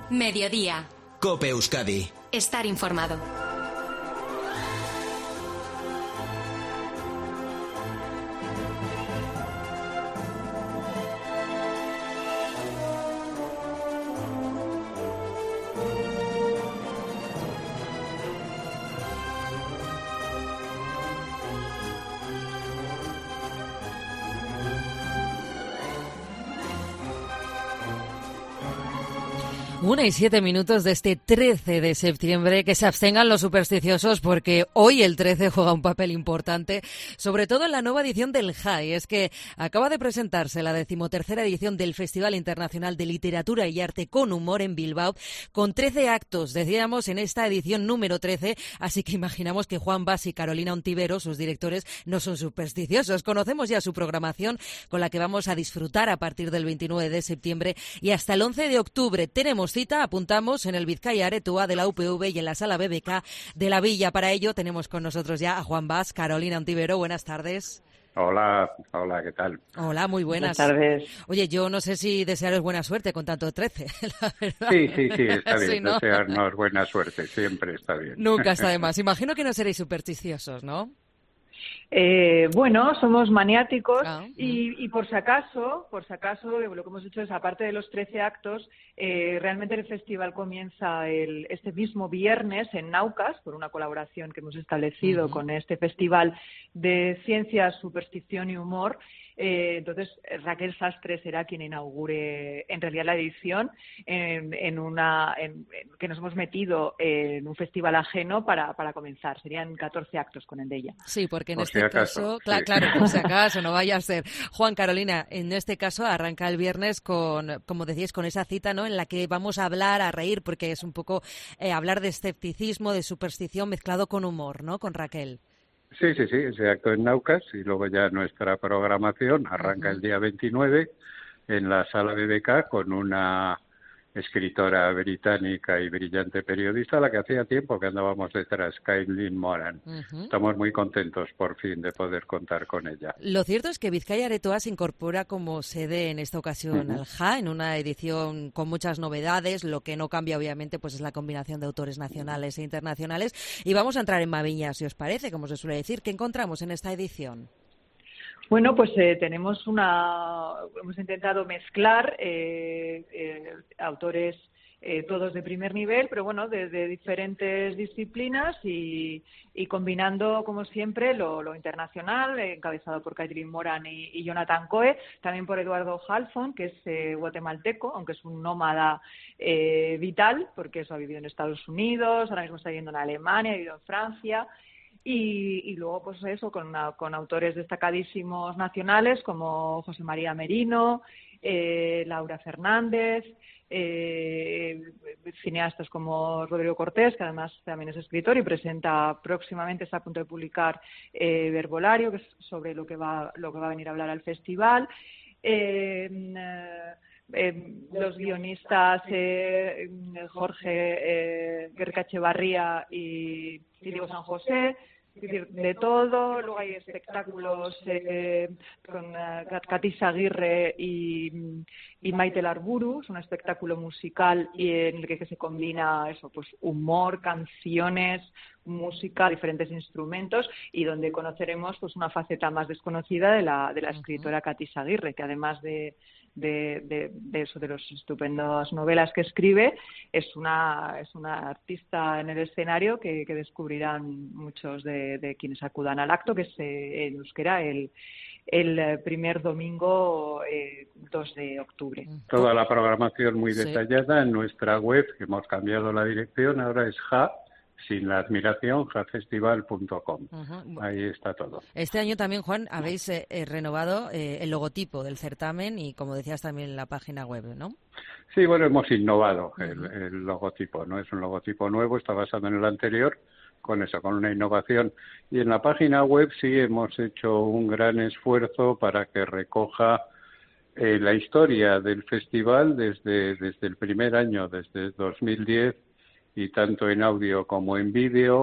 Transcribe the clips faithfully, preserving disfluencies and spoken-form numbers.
Mediodía. COPE Euskadi. Estar informado. Una y siete minutos de este trece de septiembre. Que se abstengan los supersticiosos porque hoy el trece juega un papel importante, sobre todo en la nueva edición del J A. Y es que acaba de presentarse la decimotercera edición del Festival Internacional de Literatura y Arte con Humor en Bilbao, con trece actos, decíamos, en esta edición número trece. Así que imaginamos que Juan Bas y Carolina Ontivero, sus directores, no son supersticiosos. Conocemos ya su programación, con la que vamos a disfrutar a partir del veintinueve de septiembre y hasta el once de octubre. Tenemos cita, apuntamos, en el Bizkaia Aretua de la U P V y en la Sala B B K de la Villa. Para ello tenemos con nosotros ya a Juan Bas, Carolina Ontivero. Buenas tardes. Hola, hola, ¿qué tal? Hola, muy buenas. Buenas tardes. Oye, yo no sé si desearos buena suerte con tanto trece, la verdad. Sí, sí, sí, está bien. Sí, ¿no? Desearnos buena suerte, siempre está bien. Nunca está de más. Imagino que no seréis supersticiosos, ¿no? Eh, bueno, somos maniáticos Ah, y, y por si acaso, por si acaso, lo que hemos hecho es, aparte de los trece actos, eh, realmente el festival comienza el, este mismo viernes en Naucas, por una colaboración que hemos establecido uh-huh. con este festival de ciencia, superstición y humor. Eh, entonces, Raquel Sastre será quien inaugure en realidad la edición en, en una en, en, que nos hemos metido en un festival ajeno para, para comenzar. Serían catorce actos con el de ella. Sí, porque en por este si caso, sí. claro, claro, por si acaso, no vaya a ser. Juan, Carolina, en este caso arranca el viernes con, como decíais, con esa cita, ¿no?, en la que vamos a hablar, a reír, porque es un poco eh, hablar de escepticismo, de superstición mezclado con humor, ¿no?, con Raquel. Sí, sí, sí, ese acto en Naucas y luego ya nuestra programación arranca uh-huh. el día veintinueve en la Sala B B K con una escritora británica y brillante periodista a la que hacía tiempo que andábamos detrás, Kathleen Moran. Uh-huh. Estamos muy contentos por fin de poder contar con ella. Lo cierto es que Bizkaia Aretua se incorpora como sede en esta ocasión uh-huh. al J A, en una edición con muchas novedades. Lo que no cambia obviamente pues es la combinación de autores nacionales e internacionales. Y vamos a entrar en Maviñas, si os parece, como se suele decir. ¿Qué encontramos en esta edición? Bueno, pues eh, tenemos una, hemos intentado mezclar eh, eh, autores eh, todos de primer nivel, pero bueno, de, de diferentes disciplinas y, y combinando, como siempre, lo, lo internacional, eh, encabezado por Kathleen Moran y, y Jonathan Coe, también por Eduardo Halfon, que es eh, guatemalteco, aunque es un nómada eh, vital, porque eso ha vivido en Estados Unidos, ahora mismo está viviendo en Alemania, ha vivido en Francia. Y, y luego, pues eso, con, una, con autores destacadísimos nacionales como José María Merino, eh, Laura Fernández, eh, cineastas como Rodrigo Cortés, que además también es escritor y presenta próximamente, está a punto de publicar eh, Verbolario, que es sobre lo que va, lo que va a venir a hablar al festival. Eh, eh, Eh, los guionistas eh, Jorge eh, Guerca Echevarría y, y Diego San José, es decir, de todo. Luego hay espectáculos eh, con uh, Katis Aguirre y, y Maite Larburu, es un espectáculo musical y en el que, que se combina eso, pues humor, canciones, música, diferentes instrumentos, y donde conoceremos pues una faceta más desconocida de la de la escritora Katis Aguirre, que además de De, de, de eso, de las estupendas novelas que escribe, es una es una artista en el escenario que, que descubrirán muchos de, de quienes acudan al acto, que es eh, en euskera el, el primer domingo eh, dos de octubre. Toda la programación muy sí. detallada en nuestra web, que hemos cambiado la dirección, ahora es ja sin la admiración, jafestival punto com. Uh-huh. Ahí está todo. Este año también, Juan, habéis eh, eh, renovado eh, el logotipo del certamen y, como decías, también la página web, ¿no? Sí, bueno, hemos innovado uh-huh. el, el logotipo, ¿no? Es un logotipo nuevo, está basado en el anterior, con eso, con una innovación. Y en la página web sí hemos hecho un gran esfuerzo para que recoja eh, la historia del festival desde, desde el primer año, desde dos mil diez, y tanto en audio como en vídeo,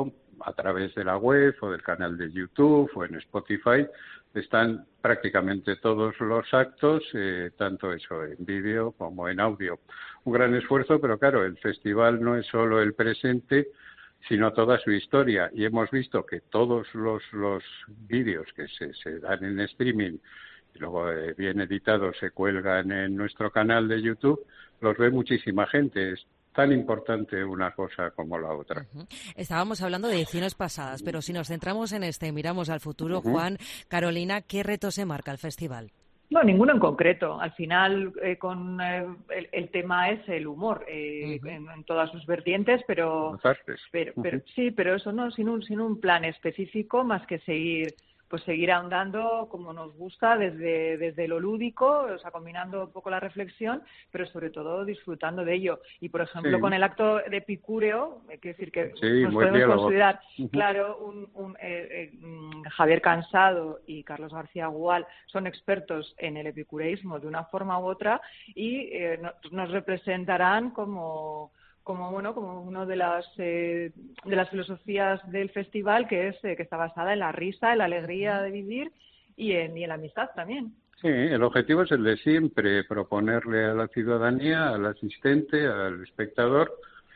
a través de la web o del canal de YouTube o en Spotify están prácticamente todos los actos, eh, tanto eso en vídeo como en audio. Un gran esfuerzo, pero claro, el festival no es solo el presente, sino toda su historia. Y hemos visto que todos los, los vídeos que se, se dan en streaming y luego eh, bien editados se cuelgan en nuestro canal de YouTube, los ve muchísima gente. Es tan importante una cosa como la otra. Uh-huh. Estábamos hablando de ediciones pasadas, pero si nos centramos en este y miramos al futuro, uh-huh. Juan, Carolina, ¿qué reto se marca el festival? No, ninguno en concreto. Al final, eh, con eh, el, el tema es el humor eh, uh-huh. en, en todas sus vertientes, pero, pero, pero uh-huh. sí, pero eso no, sin un, sin un plan específico, más que seguir pues seguir ahondando como nos gusta desde, desde lo lúdico, o sea, combinando un poco la reflexión, pero sobre todo disfrutando de ello. Y, por ejemplo, sí. con el acto de Epicúreo, hay que decir que sí, nos podemos diálogo. considerar, uh-huh. claro, un, un, eh, eh, Javier Cansado y Carlos García Gual son expertos en el epicureísmo de una forma u otra y eh, nos, nos representarán como... como bueno como una de las eh, de las filosofías del festival, que es eh, que está basada en la risa, en la alegría de vivir y en, y en la amistad también. Sí, el objetivo es el de siempre, proponerle a la ciudadanía, al asistente, al espectador,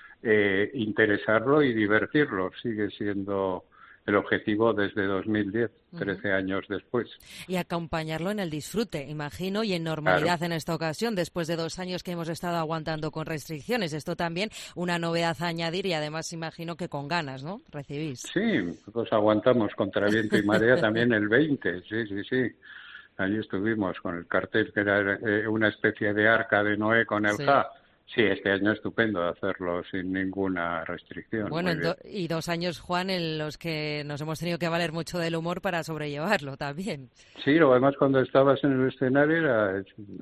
eh, interesarlo y divertirlo. Sigue siendo el objetivo desde dos mil diez, trece uh-huh. años después. Y acompañarlo en el disfrute, imagino, y en normalidad claro. en esta ocasión, después de dos años que hemos estado aguantando con restricciones. Esto también una novedad a añadir y además imagino que con ganas, ¿no? Recibís. Sí, pues aguantamos contra viento y marea también el veinte, sí, sí, sí. Allí estuvimos con el cartel que era eh, una especie de arca de Noé con el sí. Ja. Sí, este año estupendo hacerlo sin ninguna restricción. Bueno, do- y dos años, Juan, en los que nos hemos tenido que valer mucho del humor para sobrellevarlo también. Sí, lo demás cuando estabas en el escenario era...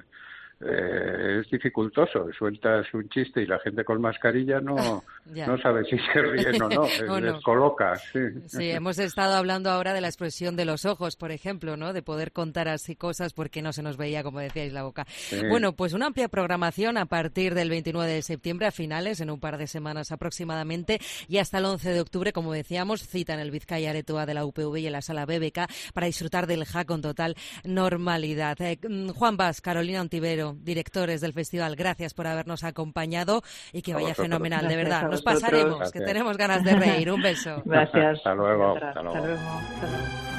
Eh, es dificultoso, sueltas un chiste y la gente con mascarilla no no sabe si se ríen o no, se descoloca. Sí. sí, hemos estado hablando ahora de la expresión de los ojos, por ejemplo, ¿no? De poder contar así cosas porque no se nos veía, como decíais, la boca. Sí. Bueno, pues una amplia programación a partir del veintinueve de septiembre a finales, en un par de semanas aproximadamente, y hasta el once de octubre, como decíamos, cita en el Bizkaia Aretoa de la U P V y en la Sala B B K para disfrutar del Ja con total normalidad. Eh, Juan Bas, Carolina Ontivero, directores del festival, gracias por habernos acompañado y que vaya fenomenal, gracias, de verdad. Nos vosotros. pasaremos, Gracias. que tenemos ganas de reír. Un beso. Gracias. Hasta luego. Hasta, hasta luego. Hasta luego.